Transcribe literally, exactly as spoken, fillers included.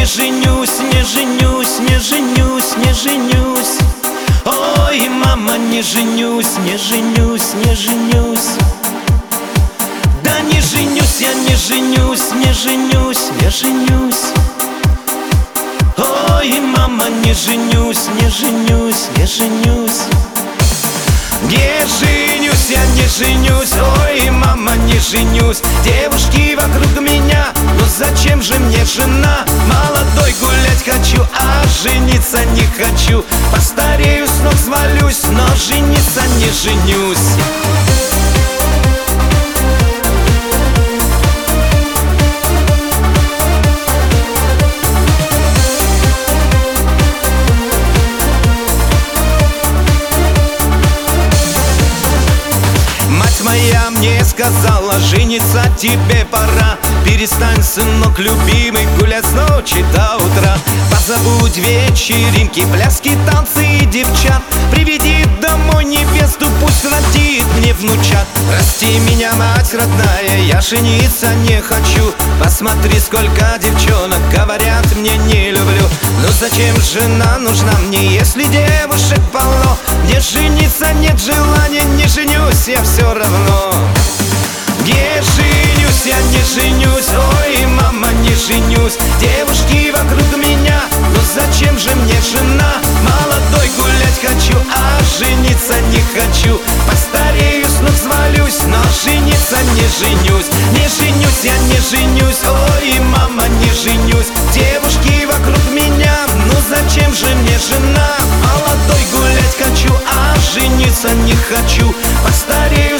женюсь, не женюсь, не женюсь, не женюсь. Ой, мама, не женюсь, не женюсь, не женюсь. Да не женюсь, я не женюсь, не женюсь, не женюсь. Ой, мама, не женюсь, не женюсь, не женюсь. Не женюсь, я не женюсь, ой, мама, не женюсь. Девушки вокруг меня, но зачем же мне жена? Молодой гулять хочу, а жениться не хочу. Постарею, с ног свалюсь, но жениться не женюсь. Моя мне сказала, жениться тебе пора. Перестань, сынок любимый, гулять с ночи до утра. Позабудь вечеринки, пляски, танцы и девчат. Приведи домой невесту, пусть родит мне внучат. Прости меня, мать родная, я жениться не хочу. Посмотри, сколько девчонок говорят, мне не люблю. Ну зачем жена нужна мне, если девушек полно? Не жениться нет желания, не женюсь я все равно. Не женюсь, я не женюсь, ой, мама, не женюсь. Девушки вокруг меня, но зачем же мне жена? Молодой гулять хочу, а жениться не хочу. Постарею, с ног свалюсь, но жениться не женюсь. Не женюсь, я не женюсь, ой, мама, не женюсь. Девушки вокруг меня, ну зачем же мне жена? Молодой гулять хочу, а жениться не хочу. Постарею,